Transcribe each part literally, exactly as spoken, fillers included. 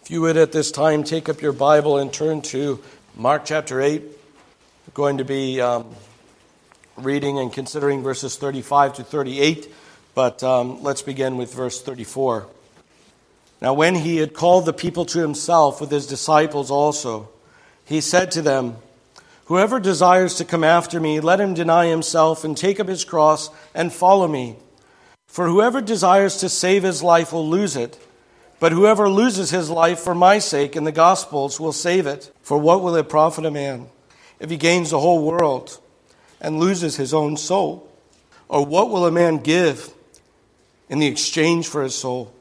If you would at this time take up your Bible and turn to Mark chapter eight. We're going to be um, reading and considering verses thirty-five to thirty-eight, but um, let's begin with verse thirty-four. Now when he had called the people to himself with his disciples also, he said to them, "Whoever desires to come after me, let him deny himself and take up his cross and follow me. For whoever desires to save his life will lose it. But whoever loses his life for my sake and the gospel's will save it. For what will it profit a man if he gains the whole world and loses his own soul? Or what will a man give in the exchange for his soul?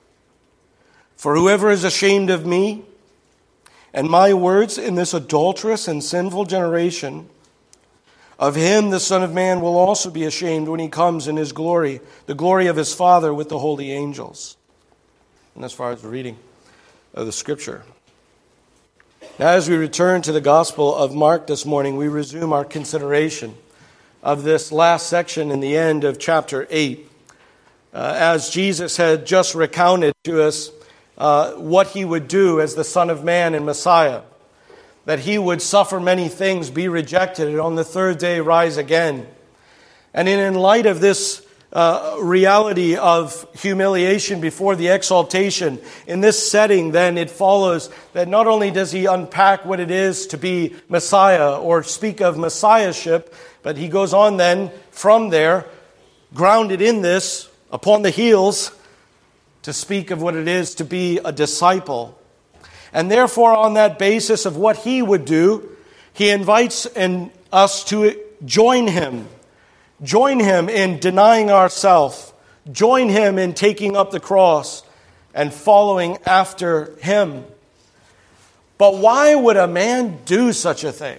For whoever is ashamed of me and my words in this adulterous and sinful generation, of him the Son of Man will also be ashamed when he comes in his glory, the glory of his Father with the holy angels." And as far as the reading of the Scripture. Now, as we return to the Gospel of Mark this morning, we resume our consideration of this last section in the end of chapter eight. Uh, as Jesus had just recounted to us uh, what he would do as the Son of Man and Messiah, that he would suffer many things, be rejected, and on the third day rise again. And in, in light of this Uh, reality of humiliation before the exaltation. In this setting, then, it follows that not only does he unpack what it is to be Messiah or speak of Messiahship, but he goes on then from there, grounded in this, upon the heels, to speak of what it is to be a disciple. And therefore, on that basis of what he would do, he invites in us to join him. Join him in denying ourselves. Join him in taking up the cross and following after him. But why would a man do such a thing?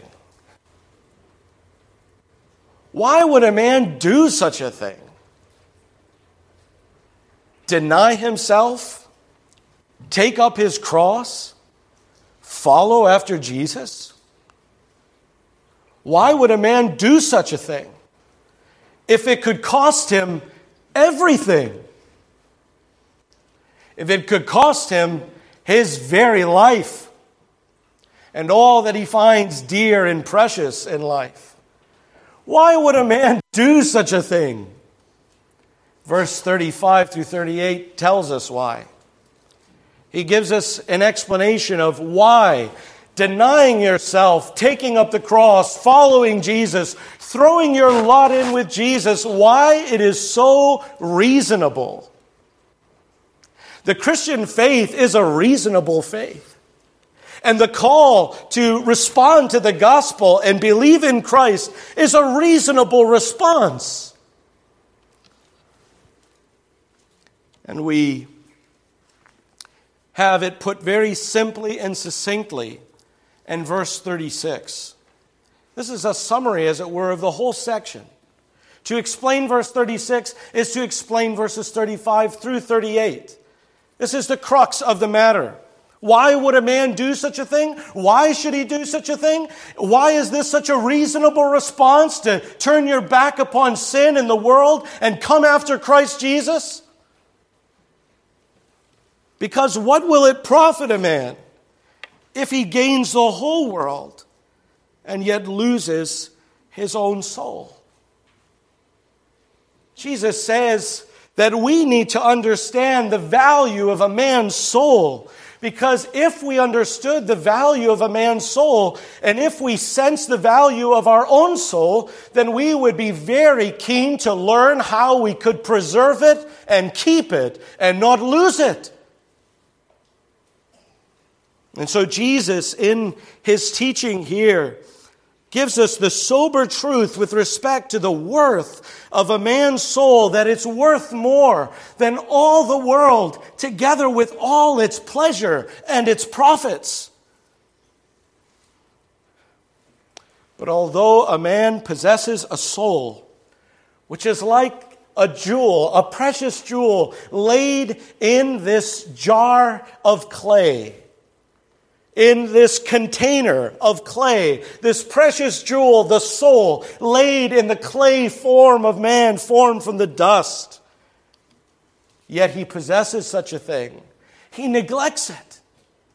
Why would a man do such a thing? Deny himself? Take up his cross? Follow after Jesus? Why would a man do such a thing if it could cost him everything? If it could cost him his very life and all that he finds dear and precious in life? Why would a man do such a thing? Verse thirty-five through thirty-eight tells us why. He gives us an explanation of why denying yourself, taking up the cross, following Jesus, throwing your lot in with Jesus, why it is so reasonable. The Christian faith is a reasonable faith. And the call to respond to the gospel and believe in Christ is a reasonable response. And we have it put very simply and succinctly in verse thirty-six. This is a summary, as it were, of the whole section. To explain verse thirty-six is to explain verses thirty-five through thirty-eight. This is the crux of the matter. Why would a man do such a thing? Why should he do such a thing? Why is this such a reasonable response to turn your back upon sin and the world and come after Christ Jesus? Because what will it profit a man if he gains the whole world and yet loses his own soul? Jesus says that we need to understand the value of a man's soul, because if we understood the value of a man's soul, and if we sense the value of our own soul, then we would be very keen to learn how we could preserve it and keep it and not lose it. And so Jesus, in his teaching here, gives us the sober truth with respect to the worth of a man's soul, that it's worth more than all the world, together with all its pleasure and its profits. But although a man possesses a soul, which is like a jewel, a precious jewel, laid in this jar of clay, in this container of clay, this precious jewel, the soul, laid in the clay form of man, formed from the dust. Yet he possesses such a thing. He neglects it.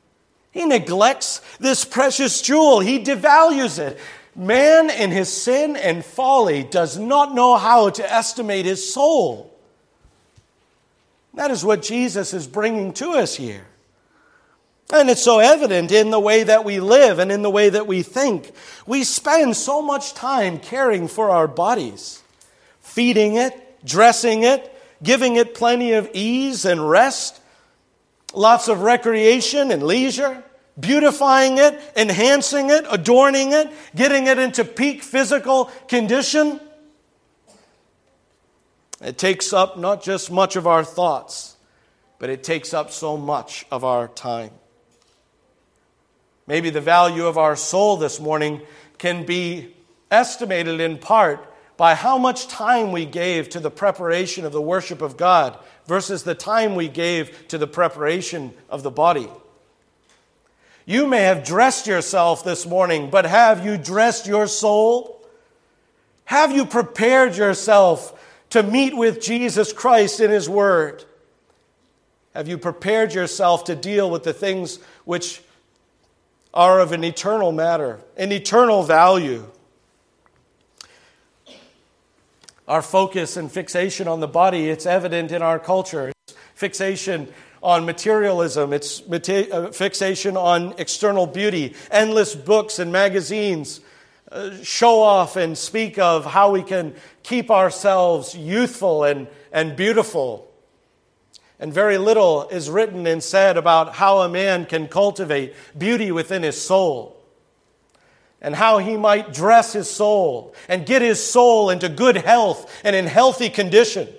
He neglects this precious jewel. He devalues it. Man in his sin and folly does not know how to estimate his soul. That is what Jesus is bringing to us here. And it's so evident in the way that we live and in the way that we think. We spend so much time caring for our bodies, feeding it, dressing it, giving it plenty of ease and rest, lots of recreation and leisure, beautifying it, enhancing it, adorning it, getting it into peak physical condition. It takes up not just much of our thoughts, but it takes up so much of our time. Maybe the value of our soul this morning can be estimated in part by how much time we gave to the preparation of the worship of God versus the time we gave to the preparation of the body. You may have dressed yourself this morning, but have you dressed your soul? Have you prepared yourself to meet with Jesus Christ in His Word? Have you prepared yourself to deal with the things which are of an eternal matter, an eternal value? Our focus and fixation on the body, it's evident in our culture. It's fixation on materialism. It's fixation on external beauty. Endless books and magazines uh, show off and speak of how we can keep ourselves youthful and, and beautiful. And very little is written and said about how a man can cultivate beauty within his soul, and how he might dress his soul and get his soul into good health and in healthy condition.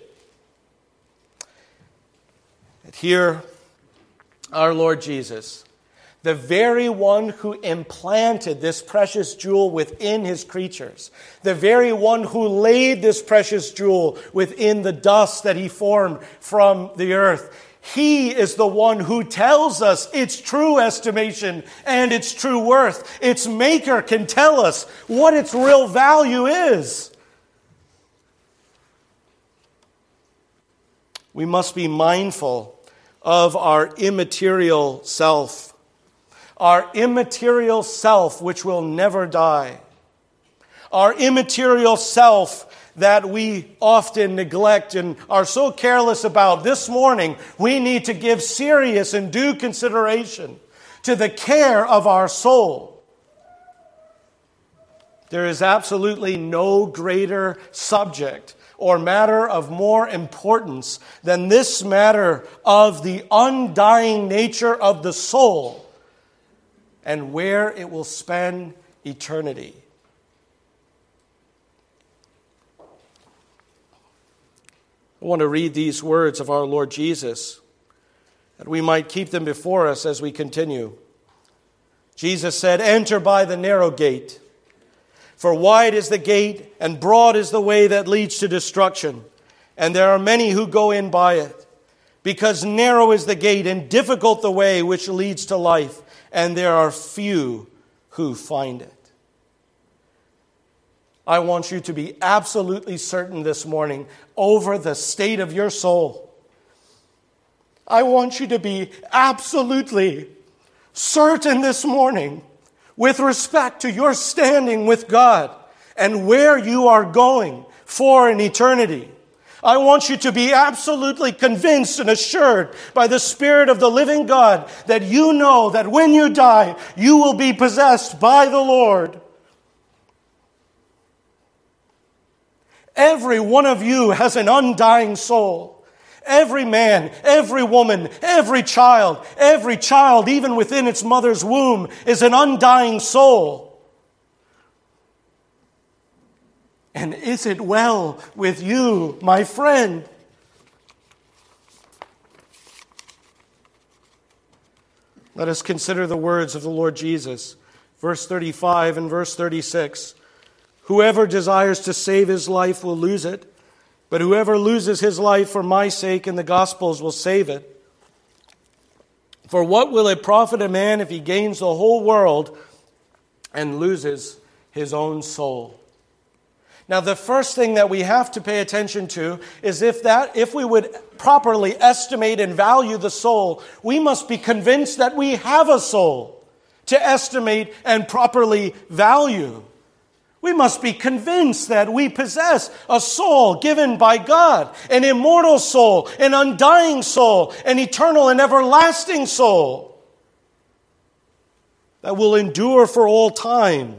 And here, our Lord Jesus, the very one who implanted this precious jewel within His creatures, the very one who laid this precious jewel within the dust that He formed from the earth, He is the one who tells us its true estimation and its true worth. Its maker can tell us what its real value is. We must be mindful of our immaterial self. Our immaterial self, which will never die. Our immaterial self that we often neglect and are so careless about. This morning, we need to give serious and due consideration to the care of our soul. There is absolutely no greater subject or matter of more importance than this matter of the undying nature of the soul and where it will spend eternity. I want to read these words of our Lord Jesus, that we might keep them before us as we continue. Jesus said, "Enter by the narrow gate, for wide is the gate and broad is the way that leads to destruction, and there are many who go in by it. Because narrow is the gate and difficult the way which leads to life, and there are few who find it." I want you to be absolutely certain this morning over the state of your soul. I want you to be absolutely certain this morning with respect to your standing with God and where you are going for an eternity. I want you to be absolutely convinced and assured by the Spirit of the living God that you know that when you die, you will be possessed by the Lord. Every one of you has an undying soul. Every man, every woman, every child, every child, even within its mother's womb, is an undying soul. And is it well with you, my friend? Let us consider the words of the Lord Jesus. Verse thirty-five and verse thirty-six. "Whoever desires to save his life will lose it, but whoever loses his life for my sake and the gospel's will save it. For what will it profit a man if he gains the whole world and loses his own soul?" Now, the first thing that we have to pay attention to is if that, if we would properly estimate and value the soul, we must be convinced that we have a soul to estimate and properly value. We must be convinced that we possess a soul given by God, an immortal soul, an undying soul, an eternal and everlasting soul that will endure for all time.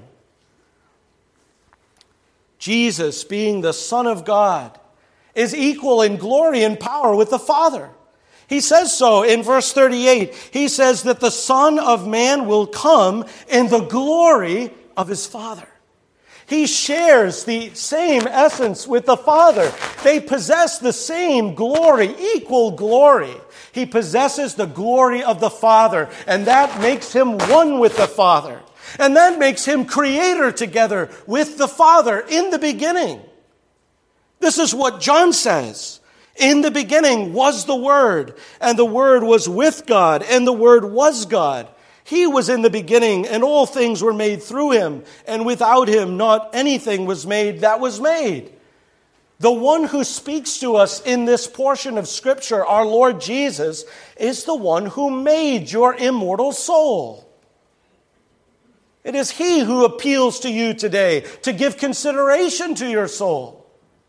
Jesus, being the Son of God, is equal in glory and power with the Father. He says so in verse thirty-eight. He says that the Son of Man will come in the glory of his Father. He shares the same essence with the Father. They possess the same glory, equal glory. He possesses the glory of the Father, and that makes him one with the Father. And that makes him creator together with the Father in the beginning. This is what John says. In the beginning was the Word, and the Word was with God, and the Word was God. He was in the beginning, and all things were made through him, and without him not anything was made that was made. The one who speaks to us in this portion of Scripture, our Lord Jesus, is the one who made your immortal soul. It is he who appeals to you today to give consideration to your soul.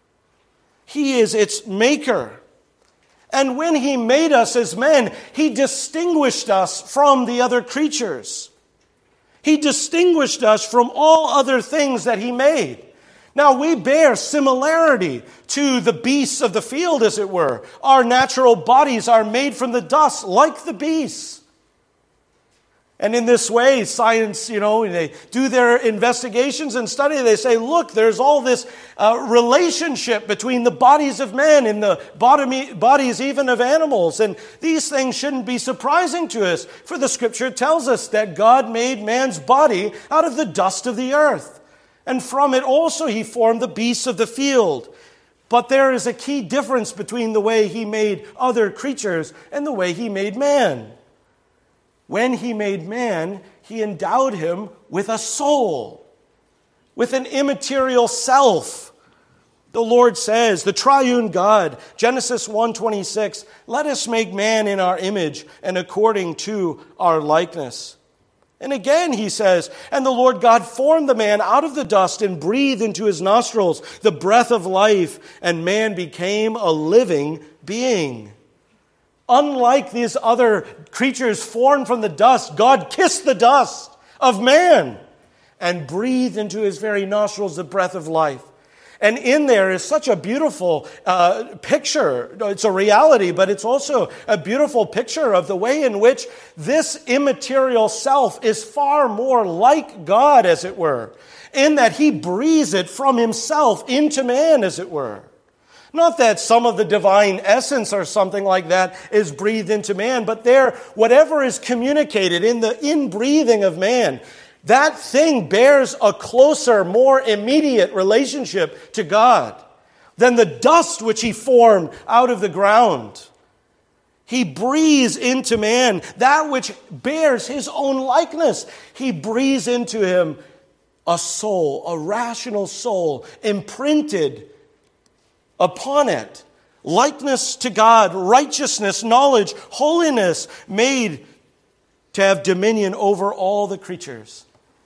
He is its maker. And when he made us as men, he distinguished us from the other creatures. He distinguished us from all other things that he made. Now, we bear similarity to the beasts of the field, as it were. Our natural bodies are made from the dust, like the beasts. And in this way, science, you know, they do their investigations and study. They say, look, there's all this uh, relationship between the bodies of men and the body, bodies even of animals. And these things shouldn't be surprising to us, for the Scripture tells us that God made man's body out of the dust of the earth. And from it also he formed the beasts of the field. But there is a key difference between the way he made other creatures and the way he made man. When he made man, he endowed him with a soul, with an immaterial self. The Lord says, the triune God, Genesis one twenty-six, let us make man in our image and according to our likeness. And again he says, and the Lord God formed the man out of the dust and breathed into his nostrils the breath of life, and man became a living being. Unlike these other creatures formed from the dust, God kissed the dust of man and breathed into his very nostrils the breath of life. And in there is such a beautiful uh, picture. It's a reality, but it's also a beautiful picture of the way in which this immaterial self is far more like God, as it were, in that he breathes it from himself into man, as it were. Not that some of the divine essence or something like that is breathed into man, but there, whatever is communicated in the inbreathing of man, that thing bears a closer, more immediate relationship to God than the dust which he formed out of the ground. He breathes into man that which bears his own likeness. He breathes into him a soul, a rational soul, imprinted upon it, likeness to God, righteousness, knowledge, holiness, made to have dominion over all the creatures.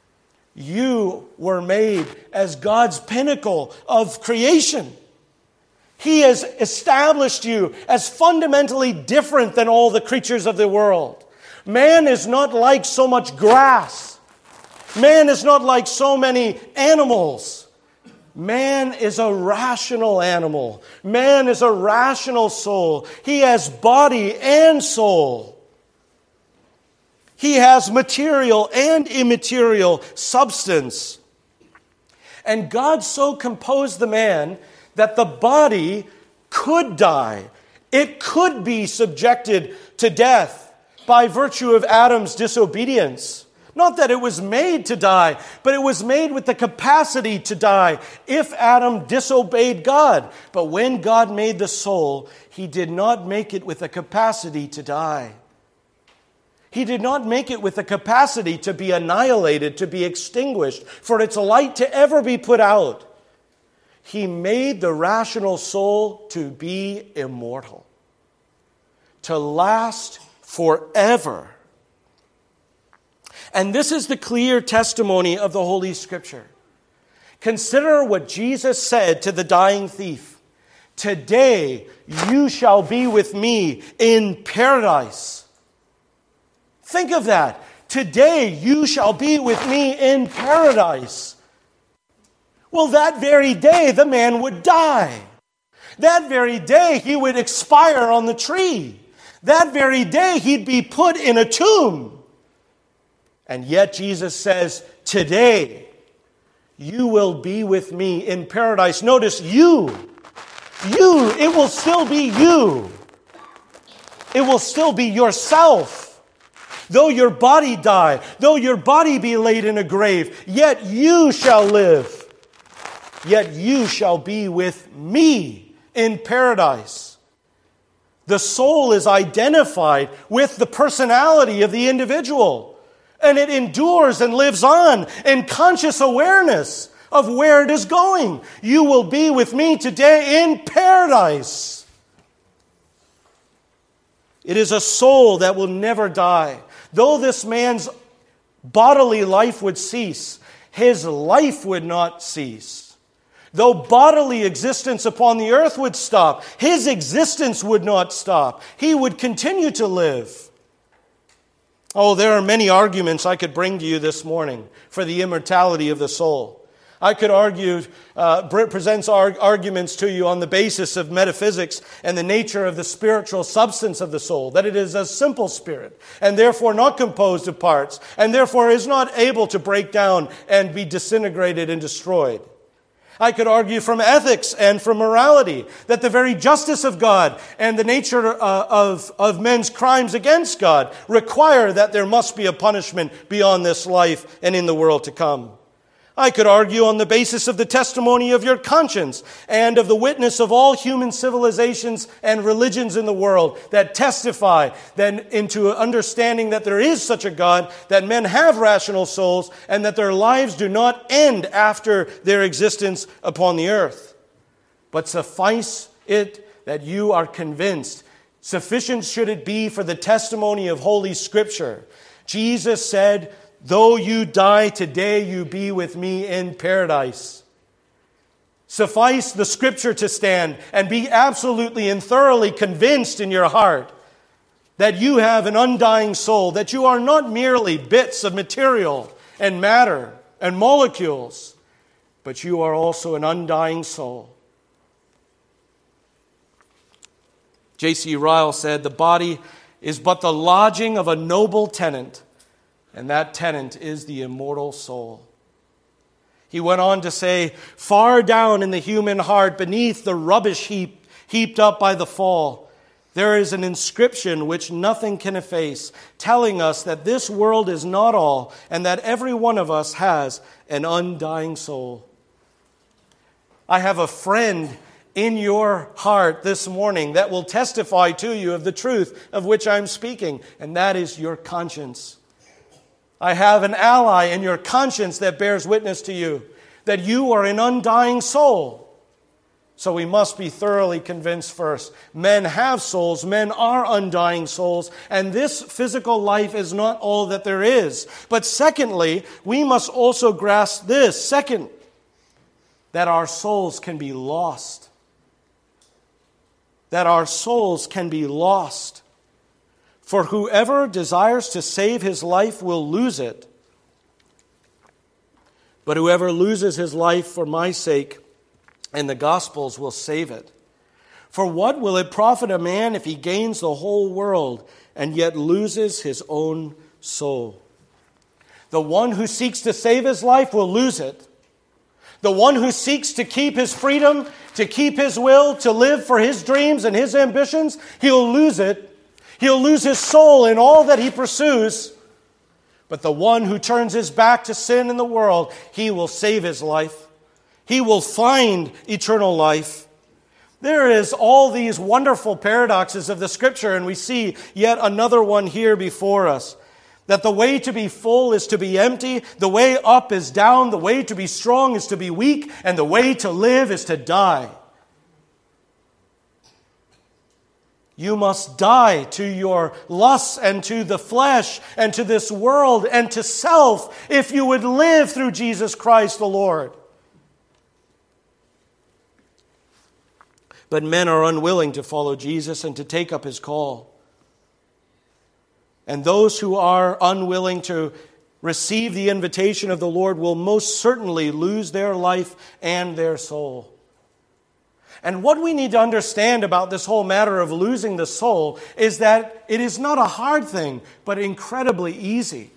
You were made as God's pinnacle of creation. He has established you as fundamentally different than all the creatures of the world. Man is not like so much grass. Man is not like so many animals. Man is a rational animal. Man is a rational soul. He has body and soul. He has material and immaterial substance. And God so composed the man that the body could die. It could be subjected to death by virtue of Adam's disobedience. Not that it was made to die, but it was made with the capacity to die if Adam disobeyed God. But when God made the soul, he did not make it with the capacity to die. He did not make it with the capacity to be annihilated, to be extinguished, for its light to ever be put out. He made the rational soul to be immortal, to last forever. And this is the clear testimony of the Holy Scripture. Consider what Jesus said to the dying thief. Today you shall be with me in paradise. Think of that. Today you shall be with me in paradise. Well, that very day the man would die. That very day he would expire on the tree. That very day he'd be put in a tomb. And yet Jesus says, today you will be with me in paradise. Notice you. You. It will still be you. It will still be yourself. Though your body die, though your body be laid in a grave, yet you shall live. Yet you shall be with me in paradise. The soul is identified with the personality of the individual, and it endures and lives on in conscious awareness of where it is going. You will be with me today in paradise. It is a soul that will never die. Though this man's bodily life would cease, his life would not cease. Though bodily existence upon the earth would stop, his existence would not stop. He would continue to live. Oh, there are many arguments I could bring to you this morning for the immortality of the soul. I could argue, uh, presents arg- arguments to you on the basis of metaphysics and the nature of the spiritual substance of the soul, that it is a simple spirit and therefore not composed of parts and therefore is not able to break down and be disintegrated and destroyed. I could argue from ethics and from morality that the very justice of God and the nature uh, of, of men's crimes against God require that there must be a punishment beyond this life and in the world to come. I could argue on the basis of the testimony of your conscience and of the witness of all human civilizations and religions in the world that testify then into understanding that there is such a God, that men have rational souls, and that their lives do not end after their existence upon the earth. But suffice it that you are convinced. Sufficient should it be for the testimony of Holy Scripture. Jesus said, though you die today, you be with me in paradise. Suffice the Scripture to stand and be absolutely and thoroughly convinced in your heart that you have an undying soul, that you are not merely bits of material and matter and molecules, but you are also an undying soul. J C Ryle said, the body is but the lodging of a noble tenant, and that tenant is the immortal soul. He went on to say, far down in the human heart, beneath the rubbish heap heaped up by the fall, there is an inscription which nothing can efface, telling us that this world is not all, and that every one of us has an undying soul. I have a friend in your heart this morning that will testify to you of the truth of which I'm speaking, and that is your conscience. I have an ally in your conscience that bears witness to you that you are an undying soul. So we must be thoroughly convinced first. Men have souls. Men are undying souls. And this physical life is not all that there is. But secondly, we must also grasp this. Second, that our souls can be lost. That our souls can be lost. For whoever desires to save his life will lose it. But whoever loses his life for my sake and the gospel's will save it. For what will it profit a man if he gains the whole world and yet loses his own soul? The one who seeks to save his life will lose it. The one who seeks to keep his freedom, to keep his will, to live for his dreams and his ambitions, he'll lose it. He'll lose his soul in all that he pursues. But the one who turns his back to sin in the world, he will save his life. He will find eternal life. There is all these wonderful paradoxes of the Scripture, and we see yet another one here before us. That the way to be full is to be empty, the way up is down, the way to be strong is to be weak, and the way to live is to die. You must die to your lusts and to the flesh and to this world and to self if you would live through Jesus Christ the Lord. But men are unwilling to follow Jesus and to take up his call. And those who are unwilling to receive the invitation of the Lord will most certainly lose their life and their soul. And what we need to understand about this whole matter of losing the soul is that it is not a hard thing, but incredibly easy.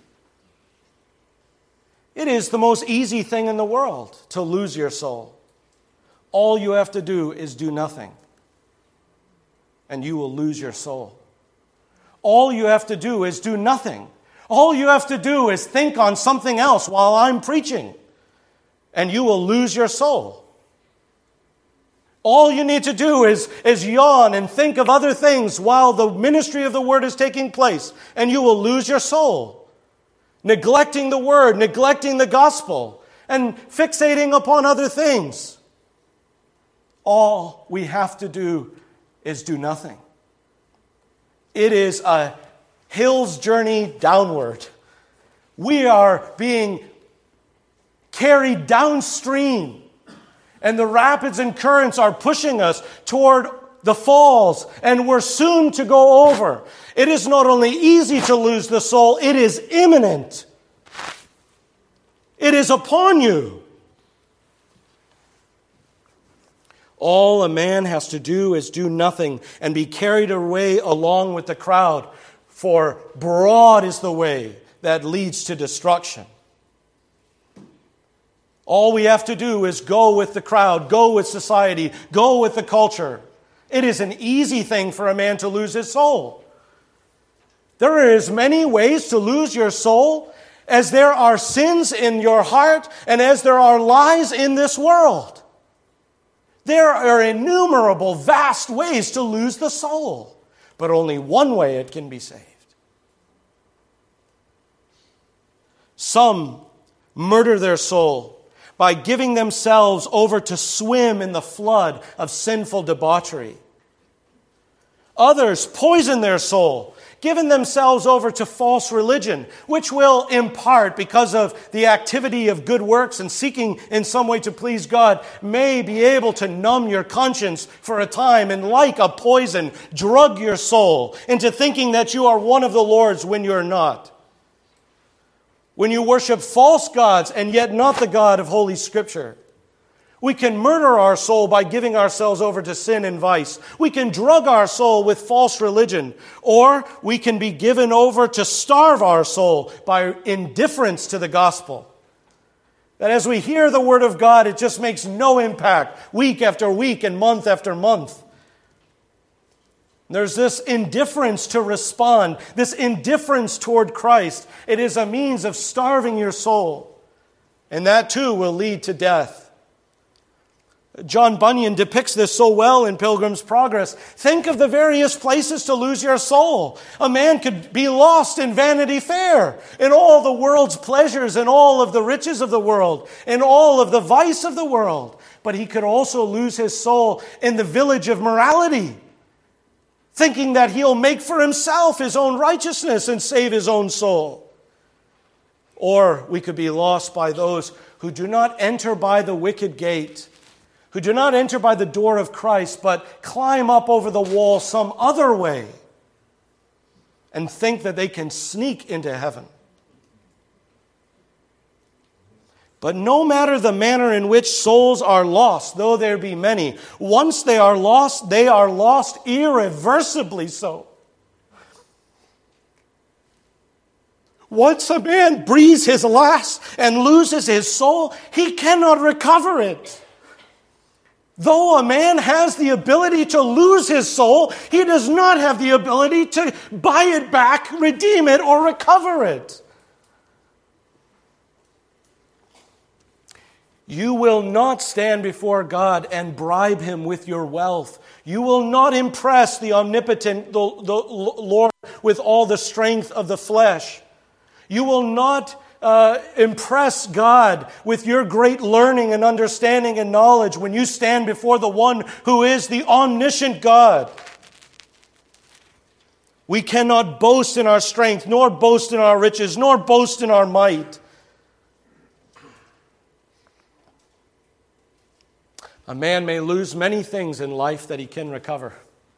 It is the most easy thing in the world to lose your soul. All you have to do is do nothing, and you will lose your soul. All you have to do is do nothing. All you have to do is think on something else while I'm preaching, and you will lose your soul. All you need to do is, is yawn and think of other things while the ministry of the Word is taking place, and you will lose your soul. Neglecting the Word, neglecting the gospel, and fixating upon other things. All we have to do is do nothing. It is a hill's journey downward. We are being carried downstream, and the rapids and currents are pushing us toward the falls, and we're soon to go over. It is not only easy to lose the soul, it is imminent. It is upon you. All a man has to do is do nothing and be carried away along with the crowd, for broad is the way that leads to destruction. All we have to do is go with the crowd, go with society, go with the culture. It is an easy thing for a man to lose his soul. There are as many ways to lose your soul as there are sins in your heart and as there are lies in this world. There are innumerable, vast ways to lose the soul, but only one way it can be saved. Some murder their soul by giving themselves over to swim in the flood of sinful debauchery. Others poison their soul, giving themselves over to false religion, which will impart, because of the activity of good works and seeking in some way to please God, may be able to numb your conscience for a time and, like a poison, drug your soul into thinking that you are one of the Lord's when you're not. When you worship false gods and yet not the God of Holy Scripture. We can murder our soul by giving ourselves over to sin and vice. We can drug our soul with false religion. Or we can be given over to starve our soul by indifference to the gospel. That as we hear the word of God, it just makes no impact week after week and month after month. There's this indifference to respond, this indifference toward Christ. It is a means of starving your soul. And that too will lead to death. John Bunyan depicts this so well in Pilgrim's Progress. Think of the various places to lose your soul. A man could be lost in Vanity Fair, in all the world's pleasures, and all of the riches of the world, and all of the vice of the world. But he could also lose his soul in the village of morality, thinking that he'll make for himself his own righteousness and save his own soul. Or we could be lost by those who do not enter by the wicket gate, who do not enter by the door of Christ, but climb up over the wall some other way and think that they can sneak into heaven. But no matter the manner in which souls are lost, though there be many, once they are lost, they are lost irreversibly so. Once a man breathes his last and loses his soul, he cannot recover it. Though a man has the ability to lose his soul, he does not have the ability to buy it back, redeem it, or recover it. You will not stand before God and bribe him with your wealth. You will not impress the omnipotent the, the Lord with all the strength of the flesh. You will not uh, impress God with your great learning and understanding and knowledge when you stand before the one who is the omniscient God. We cannot boast in our strength, nor boast in our riches, nor boast in our might. A man may lose many things in life that he can recover.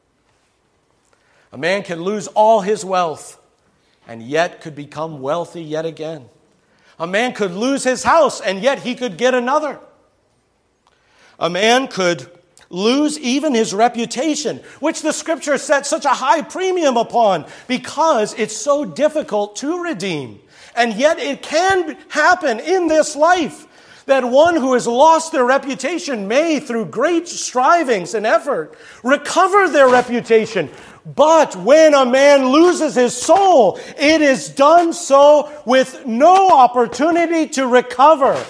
A man can lose all his wealth and yet could become wealthy yet again. A man could lose his house and yet he could get another. A man could lose even his reputation, which the Scripture sets such a high premium upon because it's so difficult to redeem. And yet it can happen in this life that one who has lost their reputation may, through great strivings and effort, recover their reputation. But when a man loses his soul, it is done so with no opportunity to recover.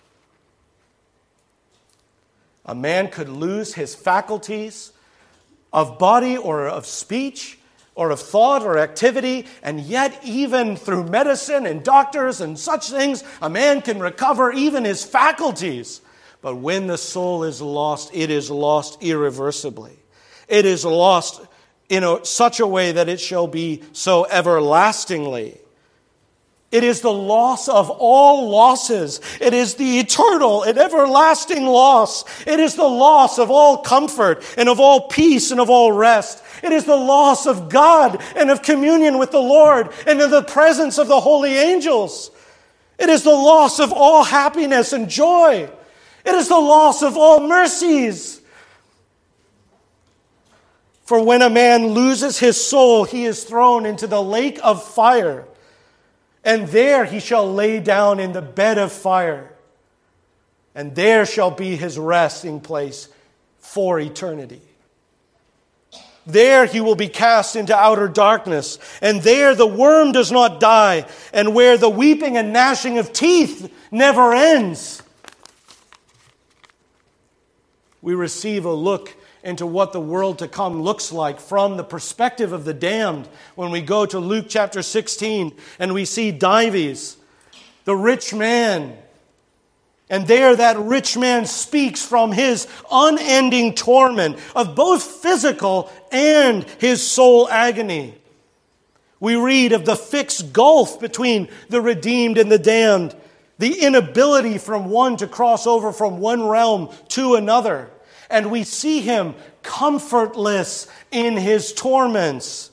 A man could lose his faculties of body or of speech or of thought or activity, and yet even through medicine and doctors and such things, a man can recover even his faculties. But when the soul is lost, it is lost irreversibly. It is lost in a, such a way that it shall be so everlastingly. It is the loss of all losses. It is the eternal and everlasting loss. It is the loss of all comfort and of all peace and of all rest. It is the loss of God and of communion with the Lord and of the presence of the holy angels. It is the loss of all happiness and joy. It is the loss of all mercies. For when a man loses his soul, he is thrown into the lake of fire. And there he shall lay down in the bed of fire. And there shall be his resting place for eternity. There he will be cast into outer darkness. And there the worm does not die. And where the weeping and gnashing of teeth never ends. We receive a look into what the world to come looks like from the perspective of the damned when we go to Luke chapter sixteen and we see Dives, the rich man. And there that rich man speaks from his unending torment of both physical and his soul agony. We read of the fixed gulf between the redeemed and the damned, the inability from one to cross over from one realm to another. And we see him comfortless in his torments.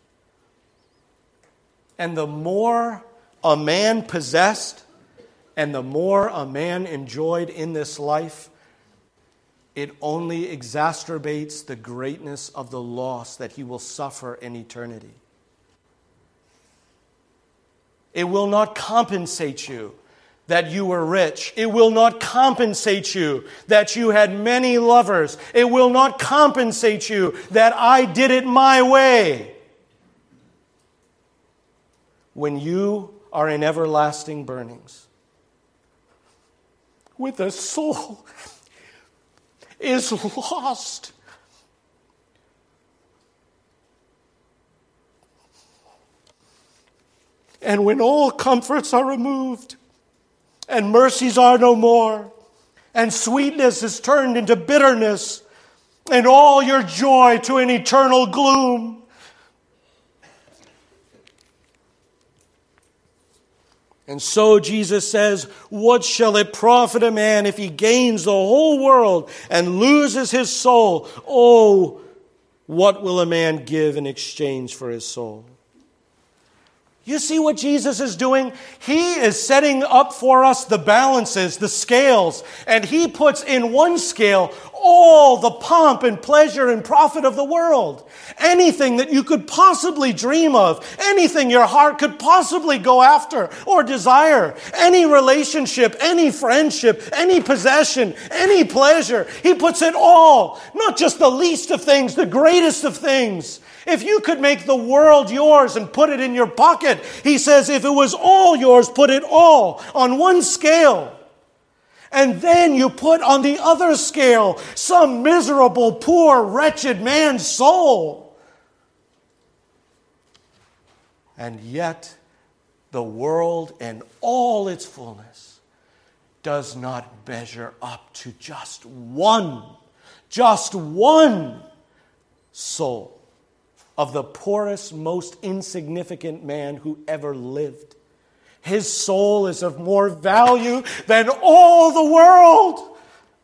And the more a man possessed and the more a man enjoyed in this life, it only exacerbates the greatness of the loss that he will suffer in eternity. It will not compensate you that you were rich. It will not compensate you that you had many lovers. It will not compensate you that I did it my way. When you are in everlasting burnings, with a soul is lost. And when all comforts are removed, and mercies are no more, and sweetness is turned into bitterness, and all your joy to an eternal gloom. And so Jesus says, what shall it profit a man if he gains the whole world and loses his soul? Oh, what will a man give in exchange for his soul? You see what Jesus is doing? He is setting up for us the balances, the scales, and he puts in one scale all the pomp and pleasure and profit of the world. Anything that you could possibly dream of, anything your heart could possibly go after or desire, any relationship, any friendship, any possession, any pleasure. He puts it all, not just the least of things, the greatest of things. If you could make the world yours and put it in your pocket, he says, if it was all yours, put it all on one scale. And then you put on the other scale some miserable, poor, wretched man's soul. And yet, the world and all its fullness does not measure up to just one, just one soul of the poorest, most insignificant man who ever lived. His soul is of more value than all the world.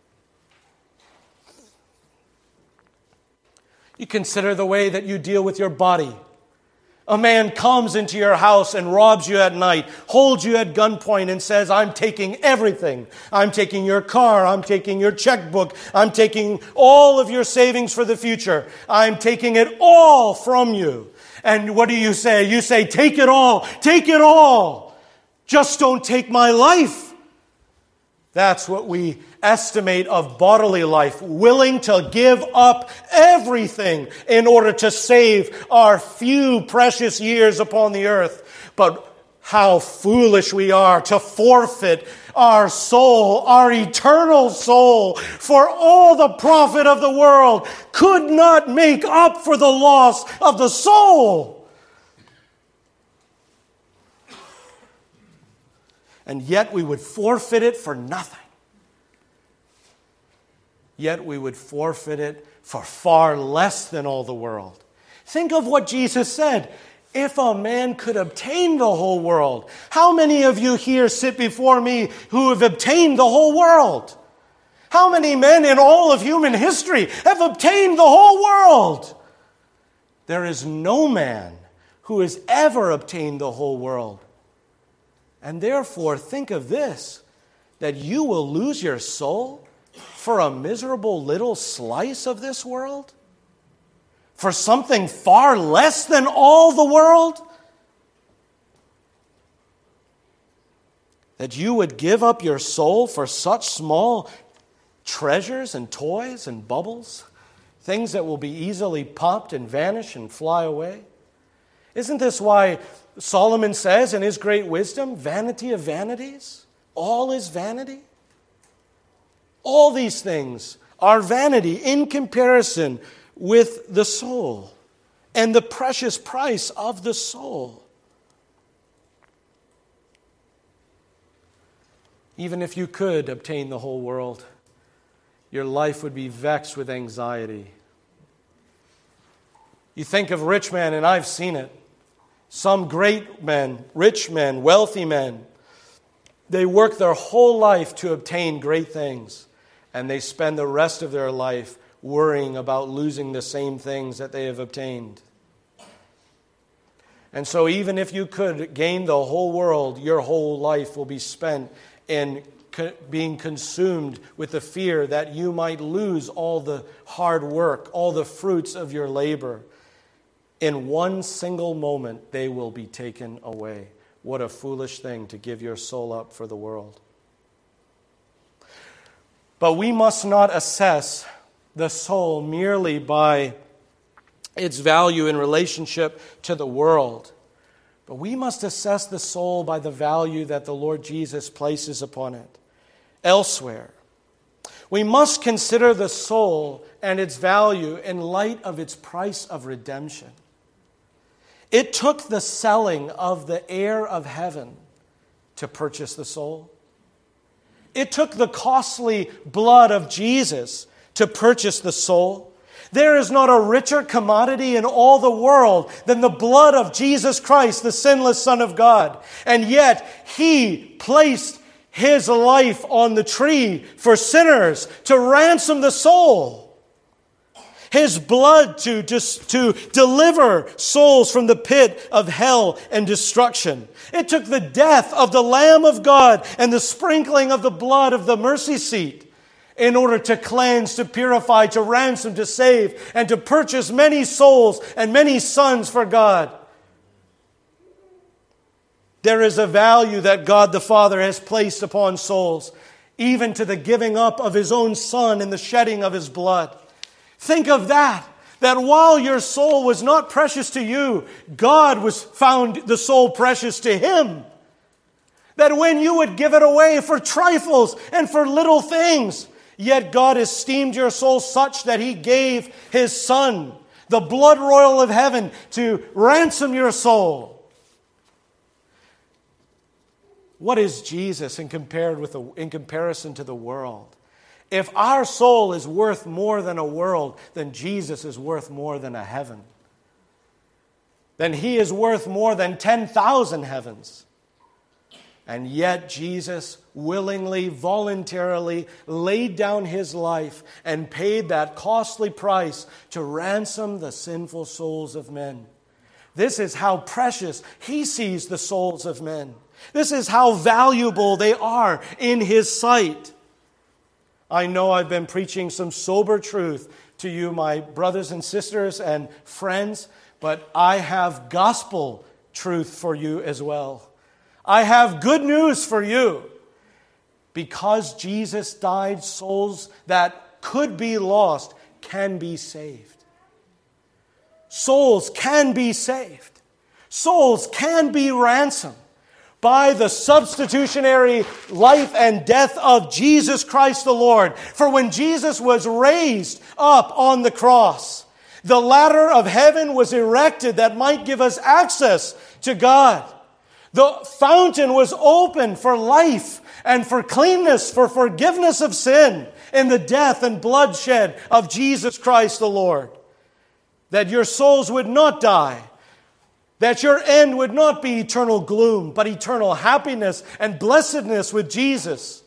You consider the way that you deal with your body. A man comes into your house and robs you at night, holds you at gunpoint and says, I'm taking everything. I'm taking your car. I'm taking your checkbook. I'm taking all of your savings for the future. I'm taking it all from you. And what do you say? You say, take it all. Take it all. Just don't take my life. That's what we estimate of bodily life, willing to give up everything in order to save our few precious years upon the earth. But how foolish we are to forfeit our soul, our eternal soul, for all the profit of the world could not make up for the loss of the soul. And yet we would forfeit it for nothing. Yet we would forfeit it for far less than all the world. Think of what Jesus said. If a man could obtain the whole world, how many of you here sit before me who have obtained the whole world? How many men in all of human history have obtained the whole world? There is no man who has ever obtained the whole world. And therefore, think of this, that you will lose your soul for a miserable little slice of this world? For something far less than all the world? That you would give up your soul for such small treasures and toys and bubbles? Things that will be easily popped and vanish and fly away? Isn't this why Solomon says in his great wisdom, vanity of vanities? All is vanity. All these things are vanity in comparison with the soul and the precious price of the soul. Even if you could obtain the whole world, your life would be vexed with anxiety. You think of rich men, and I've seen it. Some great men, rich men, wealthy men, they work their whole life to obtain great things, and they spend the rest of their life worrying about losing the same things that they have obtained. And so even if you could gain the whole world, your whole life will be spent in co- being consumed with the fear that you might lose all the hard work, all the fruits of your labor. In one single moment, they will be taken away. What a foolish thing to give your soul up for the world. But we must not assess the soul merely by its value in relationship to the world. But we must assess the soul by the value that the Lord Jesus places upon it elsewhere. We must consider the soul and its value in light of its price of redemption. It took the selling of the heir of heaven to purchase the soul. It took the costly blood of Jesus to purchase the soul. There is not a richer commodity in all the world than the blood of Jesus Christ, the sinless Son of God. And yet, He placed His life on the tree for sinners to ransom the soul. His blood to, just, to deliver souls from the pit of hell and destruction. It took the death of the Lamb of God and the sprinkling of the blood of the mercy seat in order to cleanse, to purify, to ransom, to save, and to purchase many souls and many sons for God. There is a value that God the Father has placed upon souls, even to the giving up of His own Son and the shedding of His blood. Think of that, that while your soul was not precious to you, God was found the soul precious to Him. That when you would give it away for trifles and for little things, yet God esteemed your soul such that He gave His Son, the blood royal of heaven, to ransom your soul. What is Jesus in compared with the, in comparison to the world? If our soul is worth more than a world, then Jesus is worth more than a heaven. Then he is worth more than ten thousand heavens. And yet Jesus willingly, voluntarily laid down his life and paid that costly price to ransom the sinful souls of men. This is how precious he sees the souls of men. This is how valuable they are in his sight. I know I've been preaching some sober truth to you, my brothers and sisters and friends, but I have gospel truth for you as well. I have good news for you. Because Jesus died, souls that could be lost can be saved. Souls can be saved. Souls can be ransomed by the substitutionary life and death of Jesus Christ the Lord. For when Jesus was raised up on the cross, the ladder of heaven was erected that might give us access to God. The fountain was opened for life and for cleanness, for forgiveness of sin in the death and bloodshed of Jesus Christ the Lord. That your souls would not die. That your end would not be eternal gloom, but eternal happiness and blessedness with Jesus.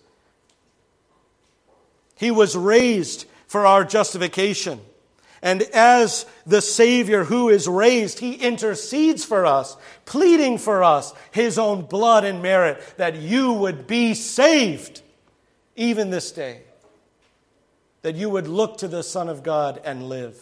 He was raised for our justification. And as the Savior who is raised, he intercedes for us, pleading for us his own blood and merit, that you would be saved even this day. That you would look to the Son of God and live.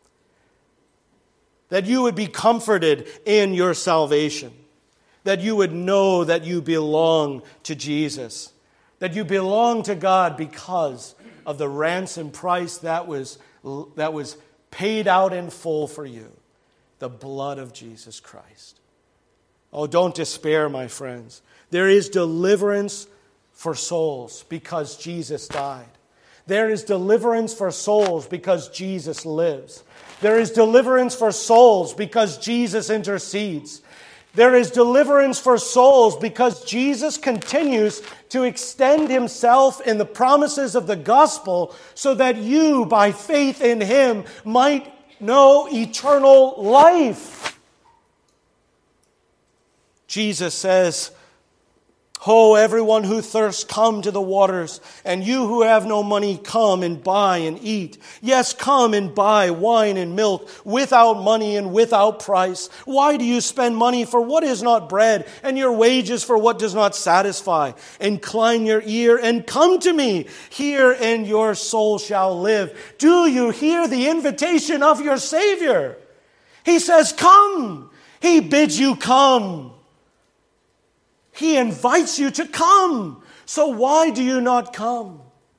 That you would be comforted in your salvation. That you would know that you belong to Jesus. That you belong to God because of the ransom price that was, that was paid out in full for you. The blood of Jesus Christ. Oh, don't despair, my friends. There is deliverance for souls because Jesus died. There is deliverance for souls because Jesus lives. There is deliverance for souls because Jesus intercedes. There is deliverance for souls because Jesus continues to extend himself in the promises of the gospel so that you, by faith in him, might know eternal life. Jesus says, "Ho, everyone who thirsts, come to the waters, and you who have no money, come and buy and eat. Yes, come and buy wine and milk without money and without price. Why do you spend money for what is not bread, and your wages for what does not satisfy? Incline your ear and come to me. Hear, and your soul shall live." Do you hear the invitation of your Savior? He says, come. He bids you come. He invites you to come. So why do you not come?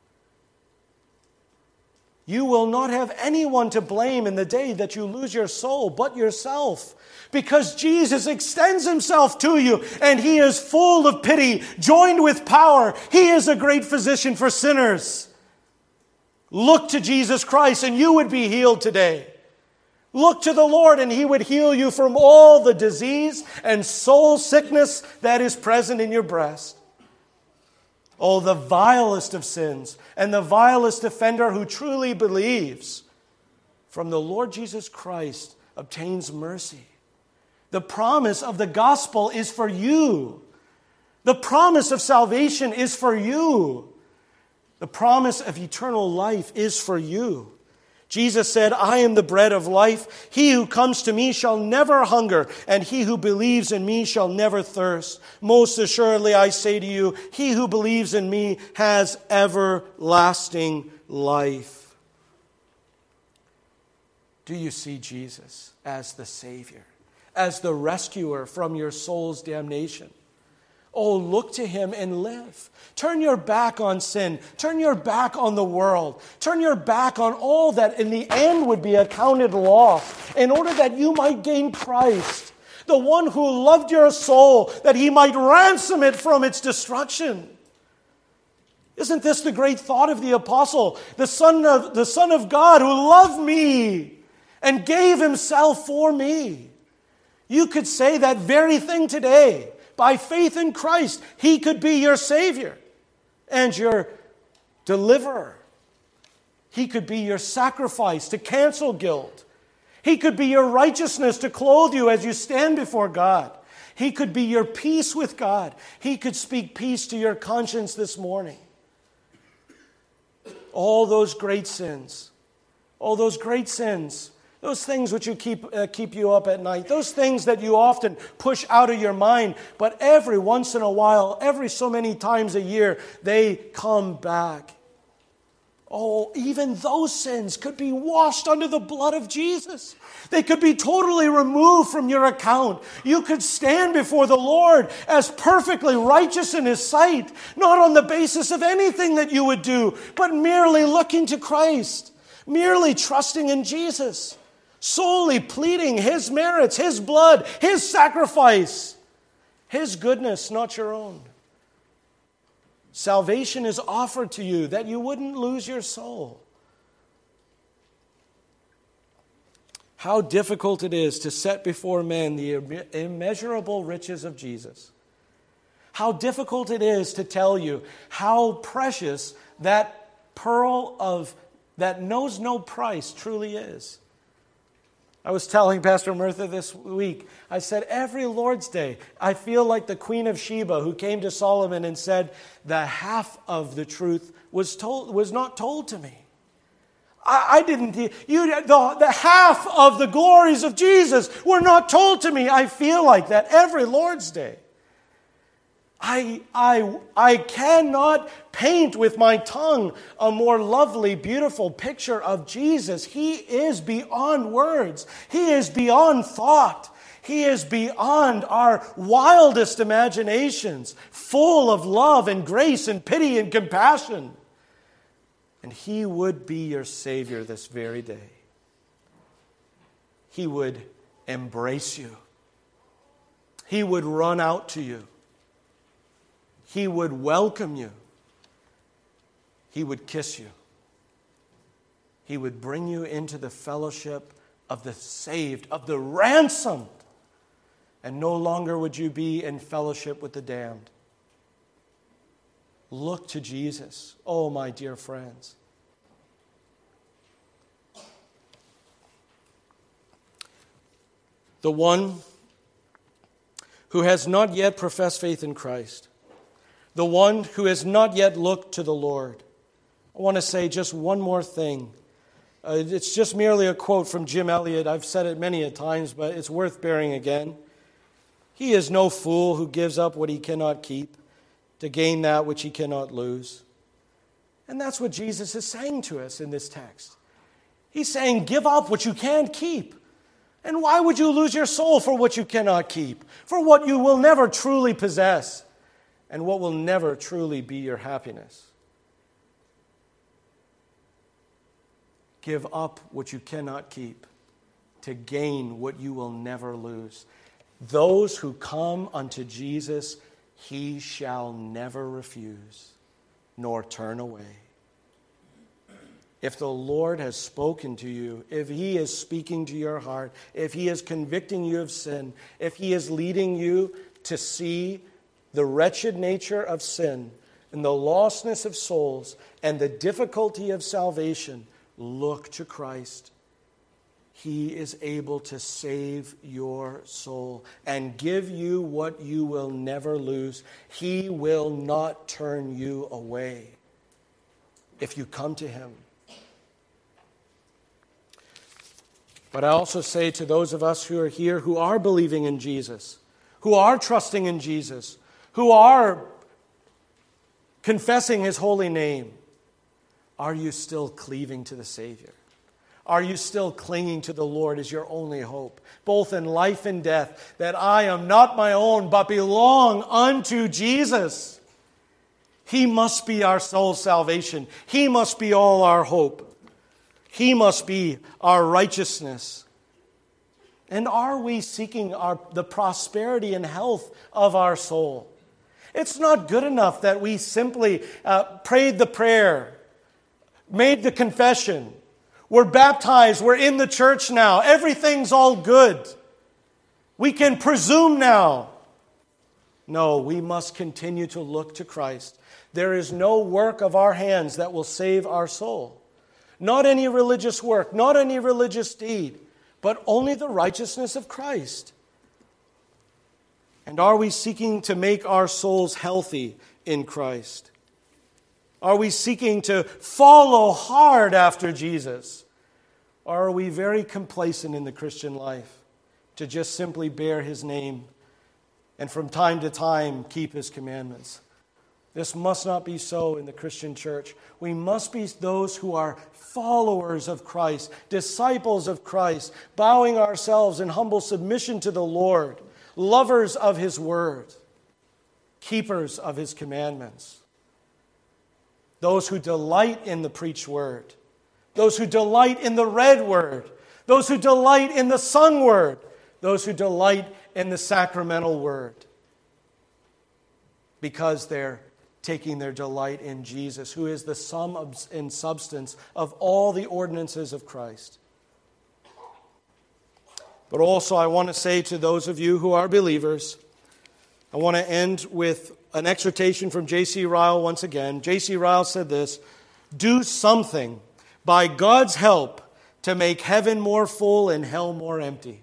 You will not have anyone to blame in the day that you lose your soul but yourself. Because Jesus extends himself to you and he is full of pity, joined with power. He is a great physician for sinners. Look to Jesus Christ and you would be healed today. Look to the Lord and he would heal you from all the disease and soul sickness that is present in your breast. Oh, the vilest of sins and the vilest offender who truly believes from the Lord Jesus Christ obtains mercy. The promise of the gospel is for you. The promise of salvation is for you. The promise of eternal life is for you. Jesus said, "I am the bread of life. He who comes to me shall never hunger, and he who believes in me shall never thirst. Most assuredly, I say to you, he who believes in me has everlasting life." Do you see Jesus as the Savior, as the rescuer from your soul's damnation? Oh, look to him and live. Turn your back on sin. Turn your back on the world. Turn your back on all that in the end would be accounted loss in order that you might gain Christ, the one who loved your soul, that he might ransom it from its destruction. Isn't this the great thought of the apostle? The Son of, the Son of God who loved me and gave himself for me. You could say that very thing today. by faith in Christ, He could be your Savior and your deliverer. He could be your sacrifice to cancel guilt. He could be your righteousness to clothe you as you stand before God. He could be your peace with God. He could speak peace to your conscience this morning. All those great sins, all those great sins, those things which you keep uh, keep you up at night, those things that you often push out of your mind, but every once in a while, every so many times a year, they come back. Oh, even those sins could be washed under the blood of Jesus. They could be totally removed from your account. You could stand before the Lord as perfectly righteous in His sight, not on the basis of anything that you would do, but merely looking to Christ, merely trusting in Jesus, solely pleading His merits, His blood, His sacrifice, His goodness, not your own. Salvation is offered to you that you wouldn't lose your soul. How difficult it is to set before men the immeasurable riches of Jesus. How difficult it is to tell you how precious that pearl of that knows no price truly is. I was telling Pastor Mirtha this week, I said, every Lord's Day, I feel like the Queen of Sheba who came to Solomon and said, the half of the truth was told was not told to me. I, I didn't, you, the, the half of the glories of Jesus were not told to me. I feel like that every Lord's Day. I, I, I cannot paint with my tongue a more lovely, beautiful picture of Jesus. He is beyond words. He is beyond thought. He is beyond our wildest imaginations, full of love and grace and pity and compassion. And He would be your Savior this very day. He would embrace you. He would run out to you. He would welcome you. He would kiss you. He would bring you into the fellowship of the saved, of the ransomed. And no longer would you be in fellowship with the damned. Look to Jesus, oh my dear friends. The one who has not yet professed faith in Christ, the one who has not yet looked to the Lord. I want to say just one more thing. Uh, it's just merely a quote from Jim Elliot. I've said it many a times, but it's worth bearing again. He is no fool who gives up what he cannot keep to gain that which he cannot lose. And that's what Jesus is saying to us in this text. He's saying, give up what you can't keep. And why would you lose your soul for what you cannot keep? For what you will never truly possess? And what will never truly be your happiness. Give up what you cannot keep to gain what you will never lose. Those who come unto Jesus, He shall never refuse, nor turn away. If the Lord has spoken to you, if He is speaking to your heart, if He is convicting you of sin, if He is leading you to see the wretched nature of sin and the lostness of souls and the difficulty of salvation, look to Christ. He is able to save your soul and give you what you will never lose. He will not turn you away if you come to Him. But I also say to those of us who are here who are believing in Jesus, who are trusting in Jesus, who are confessing His holy name, are you still cleaving to the Savior? Are you still clinging to the Lord as your only hope, both in life and death, that I am not my own, but belong unto Jesus? He must be our soul's salvation. He must be all our hope. He must be our righteousness. And are we seeking our, the prosperity and health of our soul? It's not good enough that we simply uh, prayed the prayer, made the confession, we're baptized, we're in the church now, everything's all good. We can presume now. No, we must continue to look to Christ. There is no work of our hands that will save our soul. Not any religious work, not any religious deed, but only the righteousness of Christ. And are we seeking to make our souls healthy in Christ? Are we seeking to follow hard after Jesus? Or are we very complacent in the Christian life to just simply bear His name and from time to time keep His commandments? This must not be so in the Christian church. We must be those who are followers of Christ, disciples of Christ, bowing ourselves in humble submission to the Lord, lovers of His word, keepers of His commandments. Those who delight in the preached word, those who delight in the read word, those who delight in the sung word, those who delight in the sacramental word, because they're taking their delight in Jesus, who is the sum and substance of all the ordinances of Christ. But also I want to say to those of you who are believers, I want to end with an exhortation from J C Ryle once again. J C Ryle said this: do something by God's help to make heaven more full and hell more empty.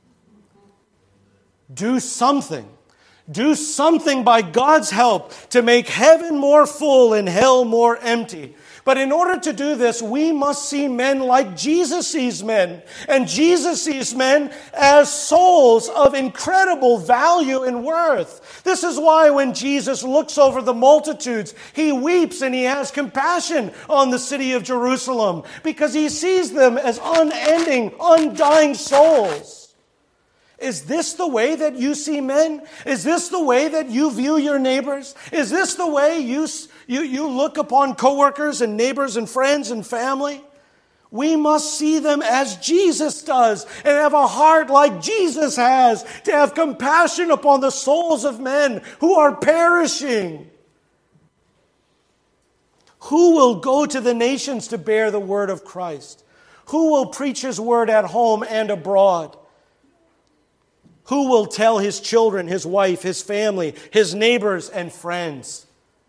Do something. Do something by God's help to make heaven more full and hell more empty. But in order to do this, we must see men like Jesus sees men. And Jesus sees men as souls of incredible value and worth. This is why when Jesus looks over the multitudes, He weeps and He has compassion on the city of Jerusalem, because He sees them as unending, undying souls. Is this the way that you see men? Is this the way that you view your neighbors? Is this the way you, you, you look upon coworkers and neighbors and friends and family? We must see them as Jesus does and have a heart like Jesus has, to have compassion upon the souls of men who are perishing. Who will go to the nations to bear the word of Christ? Who will preach His word at home and abroad? Who will tell his children, his wife, his family, his neighbors, and friends?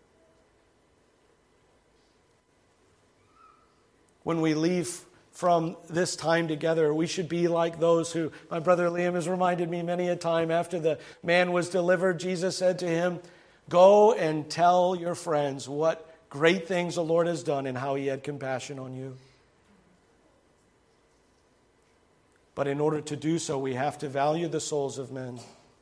When we leave from this time together, we should be like those who, my brother Liam has reminded me many a time, after the man was delivered, Jesus said to him, go and tell your friends what great things the Lord has done and how He had compassion on you. But in order to do so, we have to value the souls of men.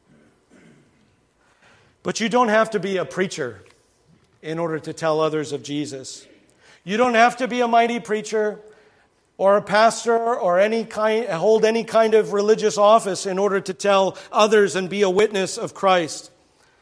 But you don't have to be a preacher in order to tell others of Jesus. You don't have to be a mighty preacher or a pastor or any kind, hold any kind of religious office in order to tell others and be a witness of Christ.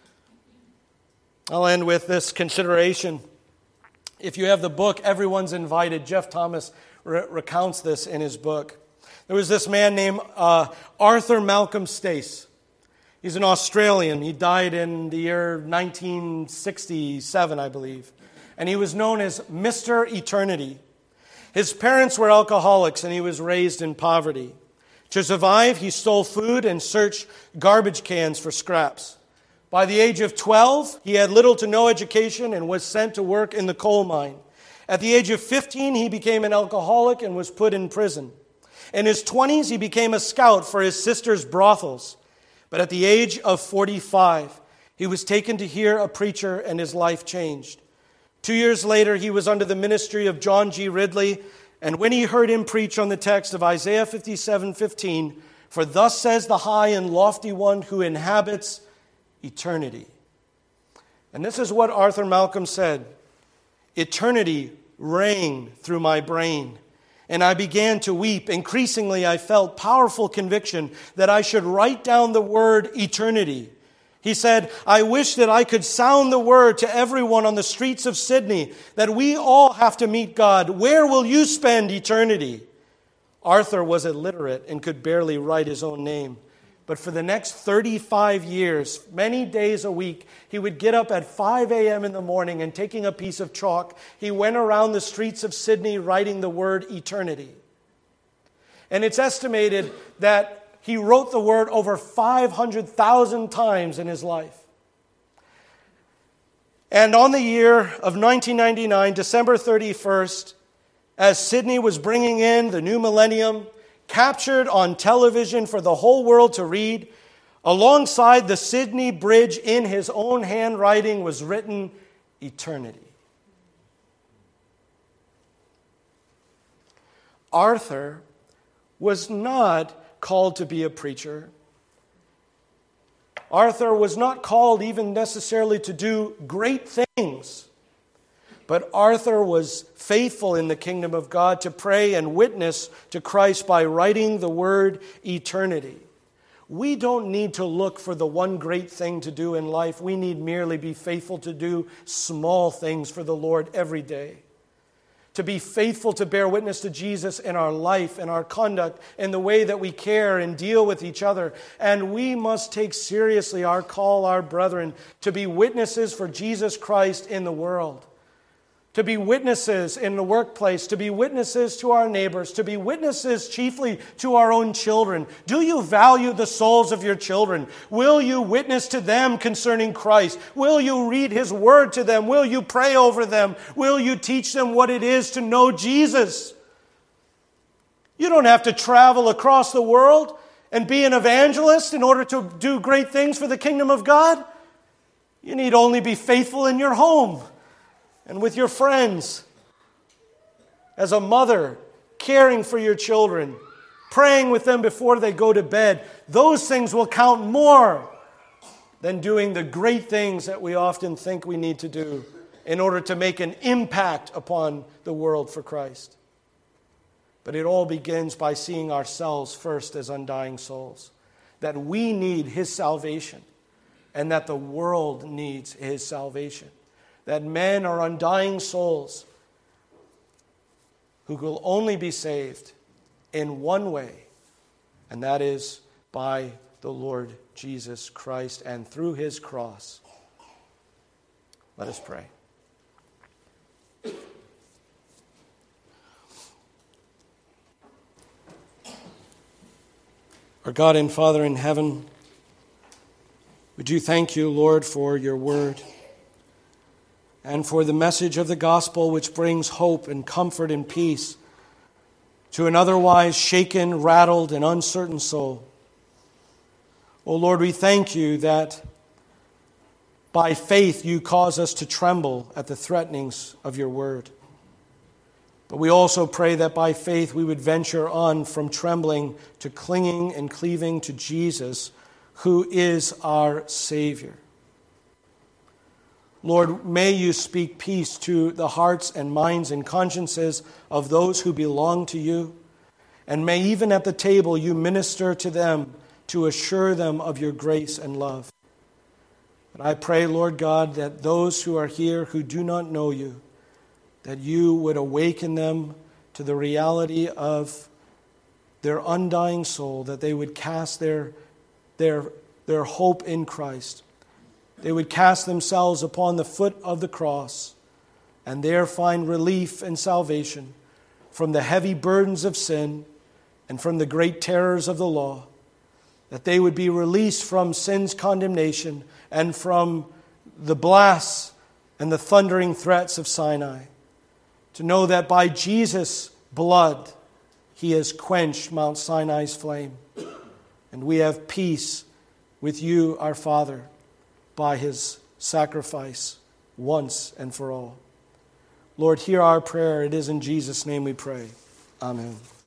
I'll end with this consideration. If you have the book, Everyone's Invited, Jeff Thomas re- recounts this in his book. There was this man named uh, Arthur Malcolm Stace. He's an Australian. He died in the year nineteen sixty-seven, I believe. And he was known as Mister Eternity. His parents were alcoholics, and he was raised in poverty. To survive, he stole food and searched garbage cans for scraps. By the age of twelve, he had little to no education and was sent to work in the coal mine. At the age of fifteen, he became an alcoholic and was put in prison. In his twenties, he became a scout for his sister's brothels. But at the age of forty-five, he was taken to hear a preacher and his life changed. Two years later, he was under the ministry of John G. Ridley, and when he heard him preach on the text of Isaiah fifty-seven fifteen, for thus says the high and lofty one who inhabits eternity. And this is what Arthur Malcolm said: eternity rang through my brain, and I began to weep. Increasingly, I felt powerful conviction that I should write down the word eternity. He said, I wish that I could sound the word to everyone on the streets of Sydney that we all have to meet God. Where will you spend eternity? Arthur was illiterate and could barely write his own name. But for the next thirty-five years, many days a week, he would get up at five a.m. in the morning and taking a piece of chalk, he went around the streets of Sydney writing the word eternity. And it's estimated that he wrote the word over five hundred thousand times in his life. And on the year of nineteen ninety-nine, December thirty-first, as Sydney was bringing in the new millennium, captured on television for the whole world to read, alongside the Sydney Bridge in his own handwriting was written, eternity. Arthur was not called to be a preacher. Arthur was not called even necessarily to do great things. But Arthur was faithful in the kingdom of God to pray and witness to Christ by writing the word eternity. We don't need to look for the one great thing to do in life. We need merely be faithful to do small things for the Lord every day. To be faithful to bear witness to Jesus in our life, in our conduct, in the way that we care and deal with each other. And we must take seriously our call, our brethren, to be witnesses for Jesus Christ in the world. To be witnesses in the workplace, to be witnesses to our neighbors, to be witnesses chiefly to our own children. Do you value the souls of your children? Will you witness to them concerning Christ? Will you read His Word to them? Will you pray over them? Will you teach them what it is to know Jesus? You don't have to travel across the world and be an evangelist in order to do great things for the kingdom of God. You need only be faithful in your home and with your friends, as a mother, caring for your children, praying with them before they go to bed. Those things will count more than doing the great things that we often think we need to do in order to make an impact upon the world for Christ. But it all begins by seeing ourselves first as undying souls, that we need His salvation and that the world needs His salvation. That men are undying souls who will only be saved in one way, and that is by the Lord Jesus Christ and through His cross. Let us pray. Our God and Father in heaven, we do thank you, Lord, for your word, and for the message of the gospel which brings hope and comfort and peace to an otherwise shaken, rattled, and uncertain soul. O Lord, we thank you that by faith you cause us to tremble at the threatenings of your word. But we also pray that by faith we would venture on from trembling to clinging and cleaving to Jesus, who is our Savior. Lord, may you speak peace to the hearts and minds and consciences of those who belong to you, and may even at the table you minister to them to assure them of your grace and love. And I pray, Lord God, that those who are here who do not know you, that you would awaken them to the reality of their undying soul, that they would cast their, their, their hope in Christ. They would cast themselves upon the foot of the cross and there find relief and salvation from the heavy burdens of sin and from the great terrors of the law, that they would be released from sin's condemnation and from the blasts and the thundering threats of Sinai, to know that by Jesus' blood he has quenched Mount Sinai's flame, and we have peace with you, our Father, by his sacrifice once and for all. Lord, hear our prayer. It is in Jesus' name we pray. Amen.